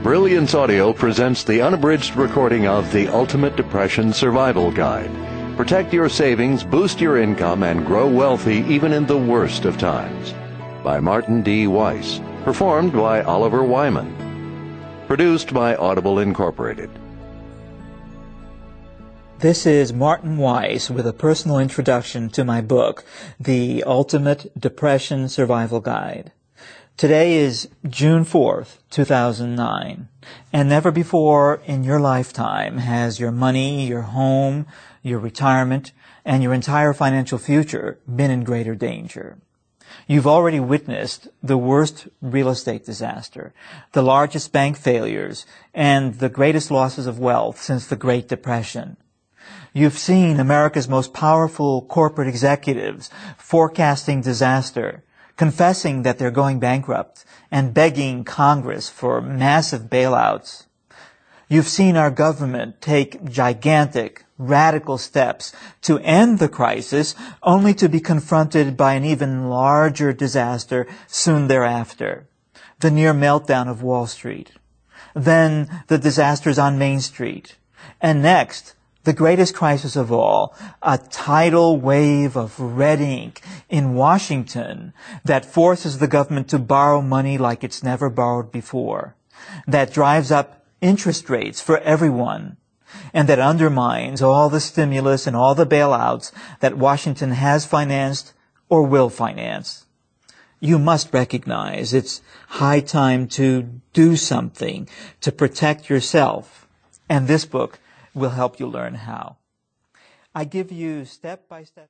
Brilliance Audio presents the unabridged recording of The Ultimate Depression Survival Guide. Protect your savings, boost your income, and grow wealthy even in the worst of times. By Martin D. Weiss. Performed by Oliver Wyman. Produced by Audible Incorporated. This is Martin Weiss with a personal introduction to my book, The Ultimate Depression Survival Guide. Today is June 4th, 2009, and never before in your lifetime has your money, your home, your retirement, and your entire financial future been in greater danger. You've already witnessed the worst real estate disaster, the largest bank failures, and the greatest losses of wealth since the Great Depression. You've seen America's most powerful corporate executives forecasting disaster, confessing that they're going bankrupt, and begging Congress for massive bailouts. You've seen our government take gigantic, radical steps to end the crisis, only to be confronted by an even larger disaster soon thereafter. The near meltdown of Wall Street. Then the disasters on Main Street. And next, the greatest crisis of all, a tidal wave of red ink in Washington that forces the government to borrow money like it's never borrowed before, that drives up interest rates for everyone, and that undermines all the stimulus and all the bailouts that Washington has financed or will finance. You must recognize it's high time to do something to protect yourself, and this book will help you learn how. I give you step-by-step